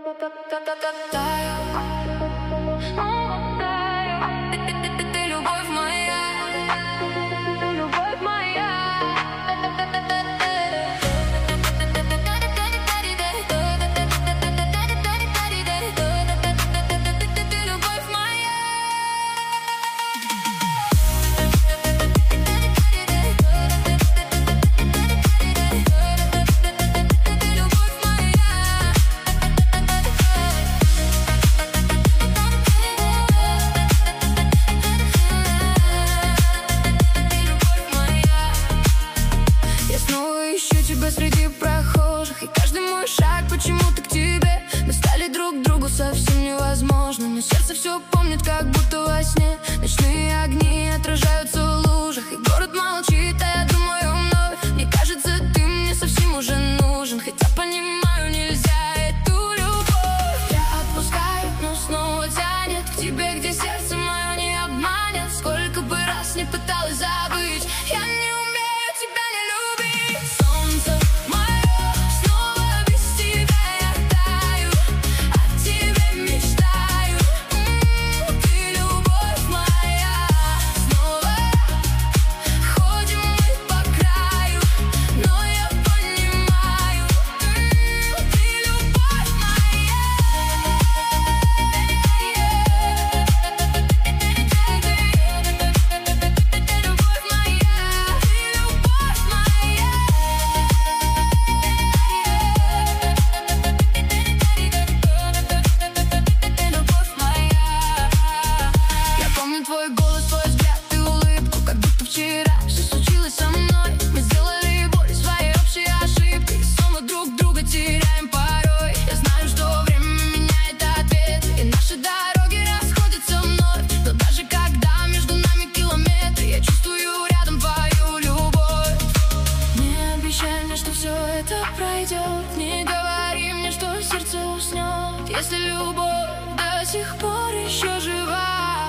Ты любовь моя, любовь моя. Среди прохожих, и каждый мой шаг почему-то к тебе. Мы стали друг другу совсем невозможно, но сердце все помнит, как будто во сне. Ночные огни отражаются в лужах, и город молчит, а я думаю вновь. Мне кажется, ты мне совсем уже нужен, хотя понимаю, нельзя эту любовь. Я отпускаю, но снова тянет к тебе, где сердце мое не обманет. Сколько бы раз не пыталась забыть, я не умею тебя не любить. Солнце мое, снова без тебя я таю, о тебе мечтаю. Ты любовь моя. Снова ходим мы по краю, но я понимаю, ты любовь моя. Твой голос, твой взгляд и улыбку, как будто вчера все случилось со мной. Мы сделали боль своей общей ошибкой, и снова друг друга теряем порой. Я знаю, что время меняет ответы, и наши дороги расходятся вновь. Но даже когда между нами километры, я чувствую рядом твою любовь. Не обещай мне, что все это пройдет, не говори мне, что сердце уснет, если любовь до сих пор еще жива.